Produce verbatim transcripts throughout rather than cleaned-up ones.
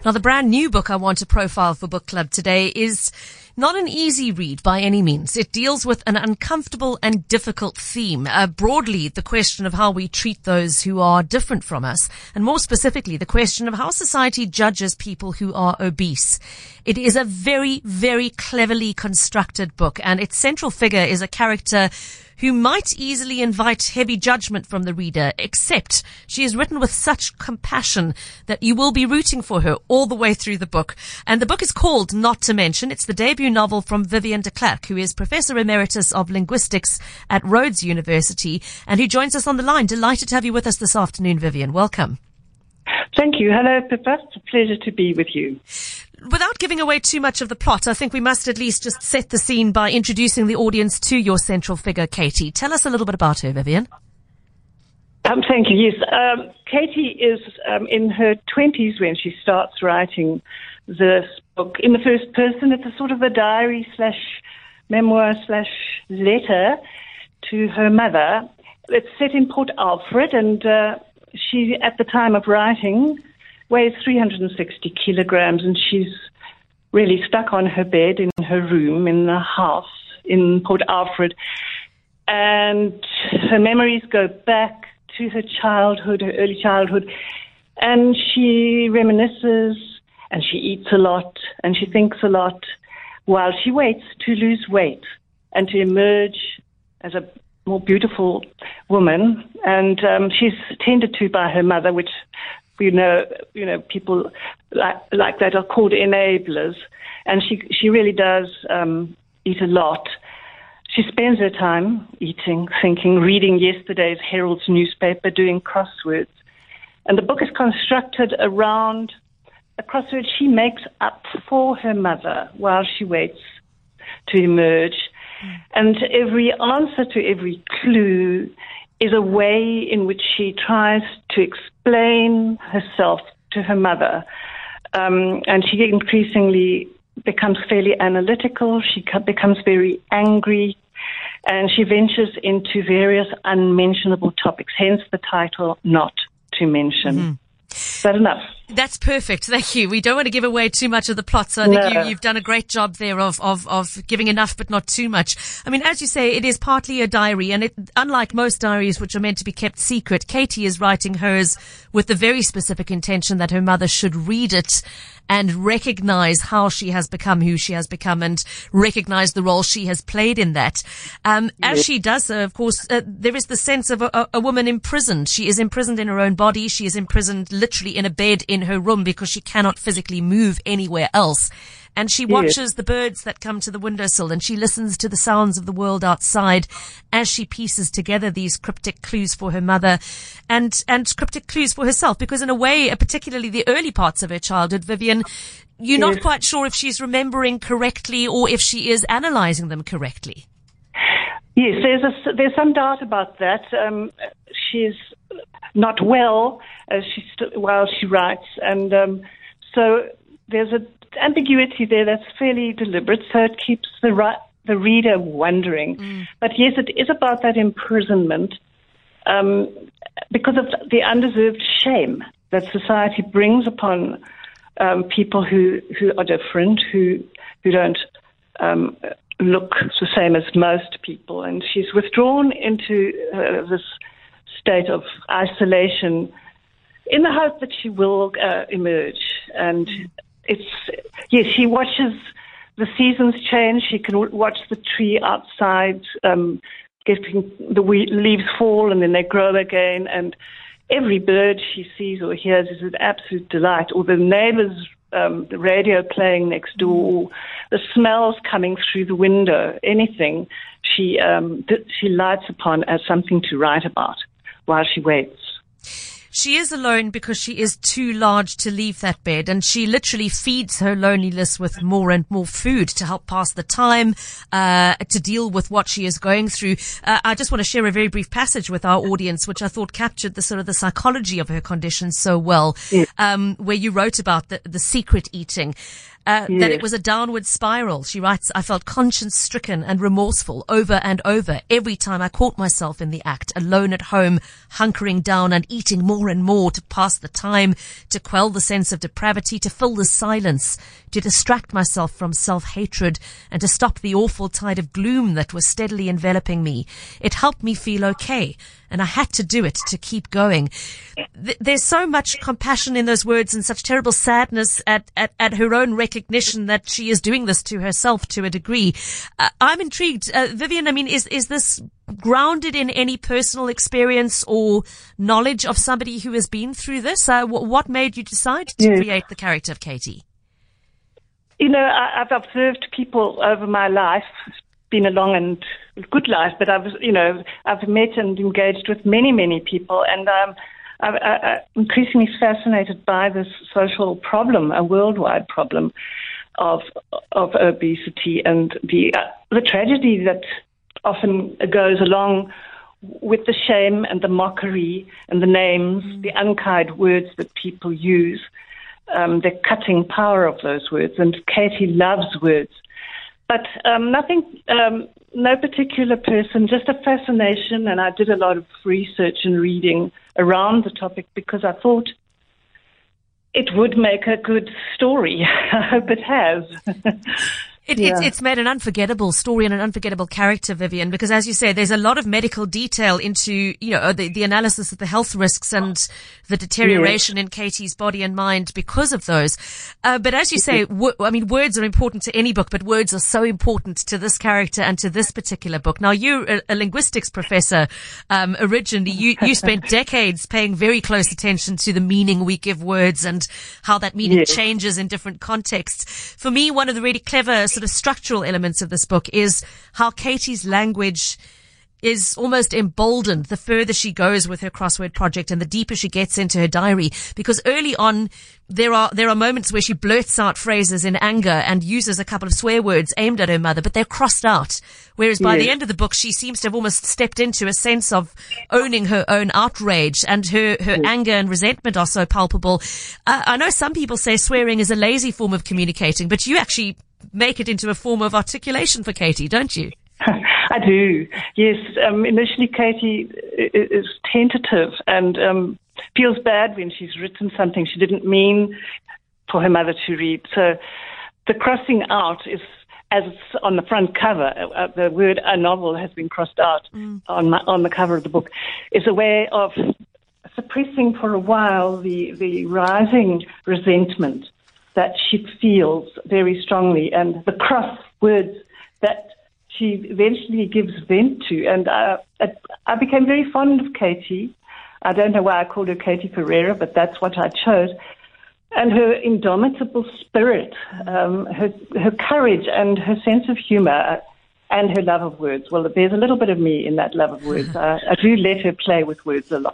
Now, the brand new book I want to profile for Book Club today is not an easy read by any means. It deals with an uncomfortable and difficult theme. Uh, broadly, the question of how we treat those who are different from us, and more specifically, the question of how society judges people who are obese. It is a very, very cleverly constructed book, and its central figure is a character who might easily invite heavy judgment from the reader, except she is written with such compassion that you will be rooting for her all the way through the book. And the book is called Not to Mention. It's the debut novel from Vivienne de Klerk, who is Professor Emeritus of Linguistics at Rhodes University, and who joins us on the line. Delighted to have you with us this afternoon, Vivienne. Welcome. Thank you. Hello, Pippa. It's a pleasure to be with you. Without giving away too much of the plot, I think we must at least just set the scene by introducing the audience to your central figure, Katie. Tell us a little bit about her, Vivienne. Um, thank you. Yes, um, Katie is um, in her twenties when she starts writing this book. In the first person, it's a sort of a diary slash memoir slash letter to her mother. It's set in Port Alfred, and uh, she, at the time of writing, weighs three hundred sixty kilograms, and she's really stuck on her bed in her room in the house in Port Alfred. And her memories go back to her childhood, her early childhood, and she reminisces, and she eats a lot, and she thinks a lot while she waits to lose weight and to emerge as a more beautiful woman. And um, she's tended to by her mother, which You know, you know, people like like that are called enablers, and she she really does um, eat a lot. She spends her time eating, thinking, reading yesterday's Herald's newspaper, doing crosswords, and the book is constructed around a crossword she makes up for her mother while she waits to emerge, and every answer to every clue is a way in which she tries to explain herself to her mother. Um, and she increasingly becomes fairly analytical, she becomes very angry, and she ventures into various unmentionable topics, hence the title, Not to Mention. Mm-hmm. Is that enough? That's perfect. Thank you. We don't want to give away too much of the plot, so I think no. you, you've done a great job there of, of, of giving enough but not too much. I mean, as you say, it is partly a diary, and it, unlike most diaries which are meant to be kept secret, Katie is writing hers with the very specific intention that her mother should read it and recognize how she has become who she has become, and recognize the role she has played in that. Um, yes. As she does so, of course, uh, there is the sense of a, a woman imprisoned. She is imprisoned in her own body. She is imprisoned literally in a bed in her room because she cannot physically move anywhere else. And she watches yes. the birds that come to the windowsill, and she listens to the sounds of the world outside as she pieces together these cryptic clues for her mother and, and cryptic clues for herself. Because in a way, uh, particularly the early parts of her childhood, Vivienne, you're yes. not quite sure if she's remembering correctly or if she is analyzing them correctly. Yes, there's a, there's some doubt about that. Um, she's not well as she st- while she writes, and um, so there's a ambiguity there that's fairly deliberate, so it keeps the ri- the reader wondering. Mm. But yes, it is about that imprisonment um, because of the undeserved shame that society brings upon um, people who, who are different, who who don't um, look the same as most people. And she's withdrawn into uh, this state of isolation in the hope that she will uh, emerge. And it's, yes, she watches the seasons change. She can w- watch the tree outside um, getting the we- leaves fall, and then they grow again. And every bird she sees or hears is an absolute delight. Or the neighbors, um, the radio playing next door, the smells coming through the window, anything she um, th- she lights upon as something to write about while she waits. She is alone because she is too large to leave that bed, and she literally feeds her loneliness with more and more food to help pass the time, uh, to deal with what she is going through. Uh, I just want to share a very brief passage with our audience, which I thought captured the sort of the psychology of her condition so well, yeah. um, where you wrote about the, the secret eating. uh, yes. that it was a downward spiral. She writes, I felt conscience-stricken and remorseful over and over every time I caught myself in the act, alone at home, hunkering down and eating more and more to pass the time, to quell the sense of depravity, to fill the silence, to distract myself from self-hatred, and to stop the awful tide of gloom that was steadily enveloping me. It helped me feel okay, and I had to do it to keep going. Th- there's so much compassion in those words and such terrible sadness at, at, at her own recognition that she is doing this to herself to a degree. Uh, I'm intrigued. Uh, Vivian, I mean, is, is this grounded in any personal experience or knowledge of somebody who has been through this? Uh, w- what made you decide to yes. create the character of Katie? You know, I, I've observed people over my life. It's been a long and good life, but I've, you know, I've met and engaged with many, many people, and um, I'm, I'm increasingly fascinated by this social problem, a worldwide problem of of obesity, and the uh, the tragedy that often goes along with the shame and the mockery and the names, mm. the unkind words that people use. Um, the cutting power of those words, and Katie loves words. But um, nothing, um, no particular person, just a fascination, and I did a lot of research and reading around the topic because I thought it would make a good story. I hope it has. It, yeah. it's, it's made an unforgettable story and an unforgettable character, Vivian, because as you say, there's a lot of medical detail into, you know, the, the analysis of the health risks and the deterioration yes. in Katie's body and mind because of those. Uh, but as you say, w- I mean, words are important to any book, but words are so important to this character and to this particular book. Now, you're a, a linguistics professor, um, originally. You, you spent decades paying very close attention to the meaning we give words and how that meaning yes. changes in different contexts. For me, one of the really clever sort of structural elements of this book is how Katie's language is almost emboldened the further she goes with her crossword project and the deeper she gets into her diary, because early on there are there are moments where she blurts out phrases in anger and uses a couple of swear words aimed at her mother, but they're crossed out, whereas by yes. the end of the book she seems to have almost stepped into a sense of owning her own outrage, and her, her yes. anger and resentment are so palpable. Uh, I know some people say swearing is a lazy form of communicating, but you actually make it into a form of articulation for Katie, don't you? I do, yes. Um, initially, Katie is tentative and um, feels bad when she's written something she didn't mean for her mother to read. So the crossing out is, as it's on the front cover, uh, the word "a novel" has been crossed out mm. on my, on the cover of the book, is a way of suppressing for a while the, the rising resentment that she feels very strongly, and the cross words that she eventually gives vent to. And uh, I became very fond of Katie. I don't know why I called her Katie Ferreira, but that's what I chose. And her indomitable spirit, um, her, her courage and her sense of humor, and her love of words. Well, there's a little bit of me in that love of words. I, I do let her play with words a lot.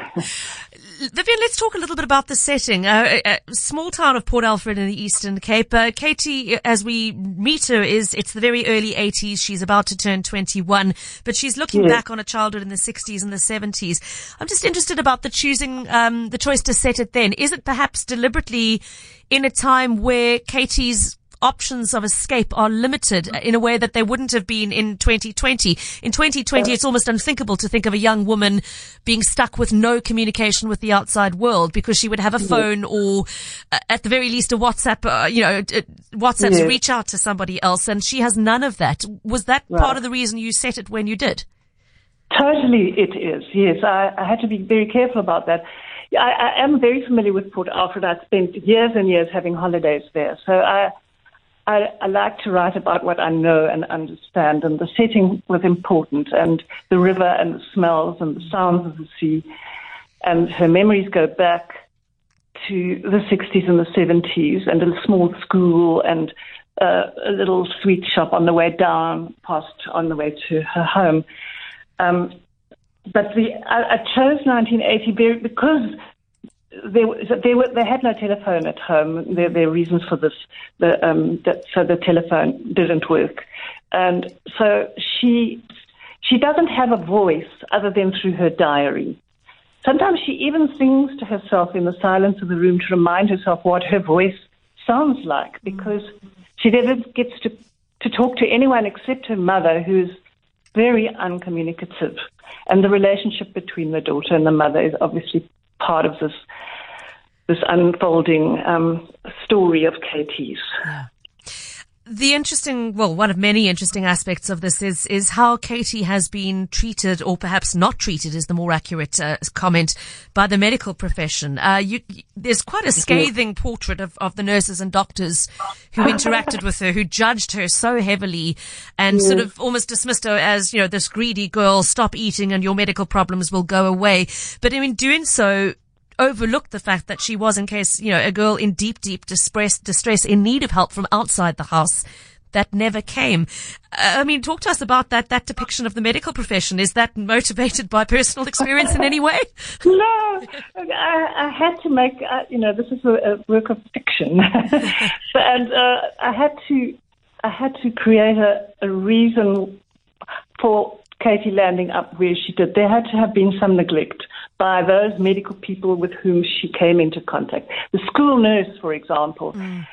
Vivian, let's talk a little bit about the setting. Uh, a, a small town of Port Alfred in the Eastern Cape. Uh, Katie, as we meet her, is it's the very early eighties. She's about to turn twenty-one, but she's looking yes. back on a childhood in the sixties and the seventies. I'm just interested about the choosing, um, the choice to set it then. Is it perhaps deliberately in a time where Katie's options of escape are limited in a way that they wouldn't have been in twenty twenty. In twenty twenty, it's almost unthinkable to think of a young woman being stuck with no communication with the outside world because she would have a phone or, uh, at the very least, a WhatsApp, uh, you know, uh, WhatsApp to reach out to somebody else, and she has none of that. Was that right. part of the reason you set it when you did? Totally, it is, yes. I, I had to be very careful about that. I, I am very familiar with Port Alfred. I spent years and years having holidays there, so I I, I like to write about what I know and understand, and the setting was important, and the river and the smells and the sounds of the sea. And her memories go back to the sixties and the seventies, and a small school and uh, a little sweet shop on the way down, past on the way to her home. Um, but the I, I chose nineteen eighty because They, they, were, they had no telephone at home. There, there are reasons for this. The, um, that, so the telephone didn't work. And so she she doesn't have a voice other than through her diary. Sometimes she even sings to herself in the silence of the room to remind herself what her voice sounds like, because she never gets to, to talk to anyone except her mother, who's very uncommunicative. And the relationship between the daughter and the mother is obviously part of this this unfolding um, story of Katie's. Yeah. The interesting, well, one of many interesting aspects of this is is how Katie has been treated, or perhaps not treated is the more accurate uh, comment, by the medical profession. Uh, you, there's quite a scathing portrait of, of the nurses and doctors who interacted with her, who judged her so heavily and yes. sort of almost dismissed her as, you know, this greedy girl, stop eating and your medical problems will go away. But in doing so, overlooked the fact that she was, in case, you know, a girl in deep, deep distress, distress in need of help from outside the house that never came. Uh, I mean, talk to us about that, that depiction of the medical profession. Is that motivated by personal experience in any way? No, I, I had to make, uh, you know, this is a, a work of fiction. and uh, I had to, I had to create a, a reason for Katie landing up where she did. There had to have been some neglect by those medical people with whom she came into contact. The school nurse, for example. Mm.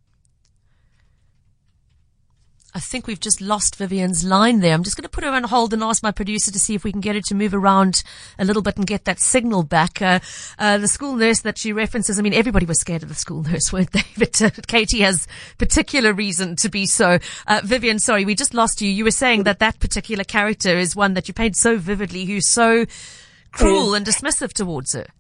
I think we've just lost Vivian's line there. I'm just going to put her on hold and ask my producer to see if we can get her to move around a little bit and get that signal back. Uh, uh, the school nurse that she references, I mean, everybody was scared of the school nurse, weren't they? But uh, Katie has particular reason to be so. Uh, Vivian, sorry, we just lost you. You were saying that that particular character is one that you paint so vividly, who's so cruel and dismissive towards her.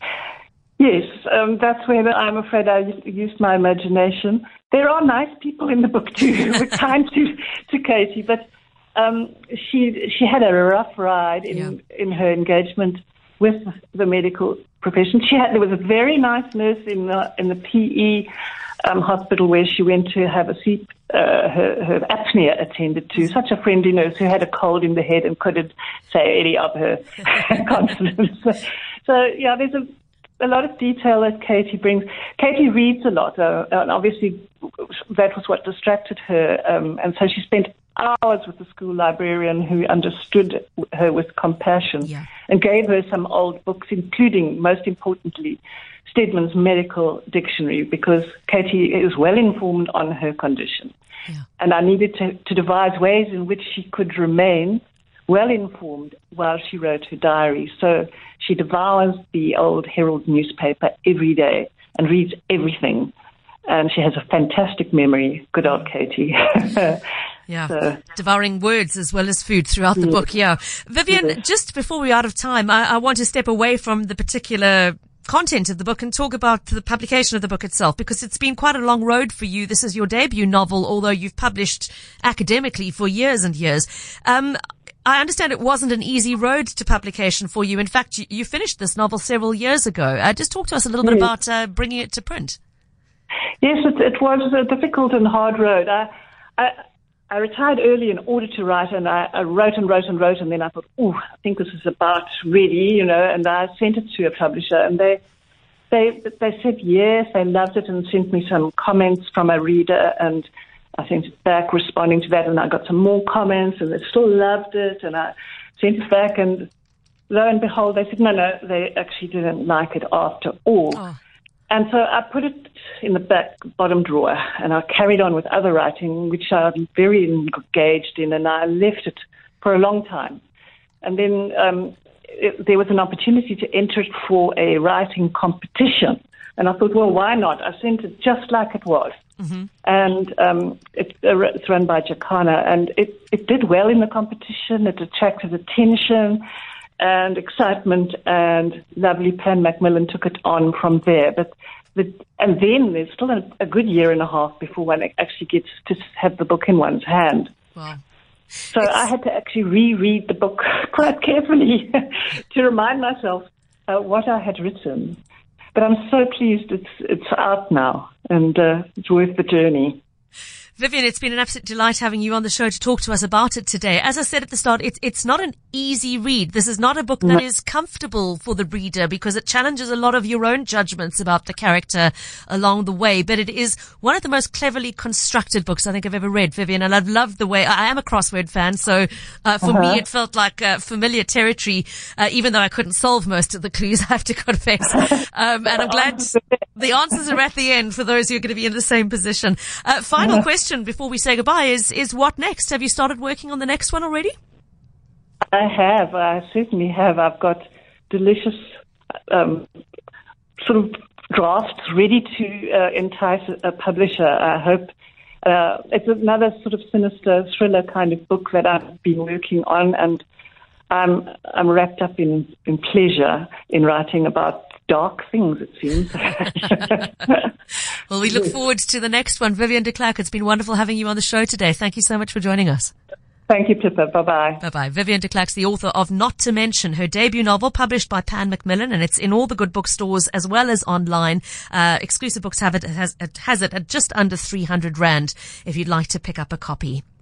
Yes, um, that's where I'm afraid I used my imagination. There are nice people in the book too who were kind to, to Katie, but um, she she had a rough ride in, yeah. in her engagement with the medical profession. She had there was a very nice nurse in the in the P E um, hospital where she went to have a C, uh, her, her apnea attended to. Such a friendly nurse who had a cold in the head and couldn't say any of her consonants. So, so yeah, there's a a lot of detail that Katie brings. Katie reads a lot, uh, and obviously that was what distracted her. Um, and so she spent hours with the school librarian who understood her with compassion yeah. and gave her some old books, including, most importantly, Stedman's Medical Dictionary, because Katie is well informed on her condition. Yeah. And I needed to, to devise ways in which she could remain well informed while she wrote her diary. So she devours the old Herald newspaper every day and reads everything. And she has a fantastic memory. Good old Katie. Yeah, so, devouring words as well as food throughout the yes. book. Yeah. Vivian, yes. just before we're out of time, I, I want to step away from the particular content of the book and talk about the publication of the book itself, because it's been quite a long road for you. This is your debut novel, although you've published academically for years and years. Um, I understand it wasn't an easy road to publication for you. In fact, you, you finished this novel several years ago. Uh, just talk to us a little yes. bit about uh, bringing it to print. Yes, it, it was a difficult and hard road. I, I, I retired early in order to write, and I, I wrote and wrote and wrote, and then I thought, oh, I think this is about ready, you know, and I sent it to a publisher, and they they they said yes, they loved it, and sent me some comments from a reader, and I sent it back responding to that, and I got some more comments, and they still loved it, and I sent it back, and lo and behold, they said, no, no, they actually didn't like it after all. Oh. And so I put it in the back bottom drawer, and I carried on with other writing, which I'm very engaged in, and I left it for a long time. And then um, it, there was an opportunity to enter it for a writing competition. And I thought, well, why not? I sent it just like it was. Mm-hmm. And um, it, uh, it's run by Jacana, and it, it did well in the competition. It attracted attention and excitement, and lovely Pan Macmillan took it on from there. But the, and then there's still a, a good year and a half before one actually gets to have the book in one's hand. Wow. So It's... I had to actually reread the book quite carefully to remind myself uh, what I had written. But I'm so pleased it's it's out now, and uh, it's worth the journey. Vivian, it's been an absolute delight having you on the show to talk to us about it today. As I said at the start, it's it's not an easy read. This is not a book that is comfortable for the reader because it challenges a lot of your own judgments about the character along the way. But it is one of the most cleverly constructed books I think I've ever read, Vivian. And I've loved the way, I am a crossword fan, so uh, for uh-huh. me it felt like uh, familiar territory, uh, even though I couldn't solve most of the clues, I have to confess. Um, and I'm glad the answers are at the end for those who are going to be in the same position. Uh, final question before we say goodbye is, is what next? Have you started working on the next one already? I have. I certainly have. I've got delicious um, sort of drafts ready to uh, entice a publisher, I hope. Uh, it's another sort of sinister thriller kind of book that I've been working on, and I'm, I'm wrapped up in, in pleasure in writing about dark things, it seems. Well, we look forward to the next one. Vivian de Klerk, it's been wonderful having you on the show today. Thank you so much for joining us. Thank you, Pippa. Bye-bye. Bye-bye. Vivian de Klerk's the author of Not to Mention, her debut novel published by Pan Macmillan, and it's in all the good bookstores as well as online. Uh, Exclusive Books have it, has, it has it at just under three hundred rand if you'd like to pick up a copy.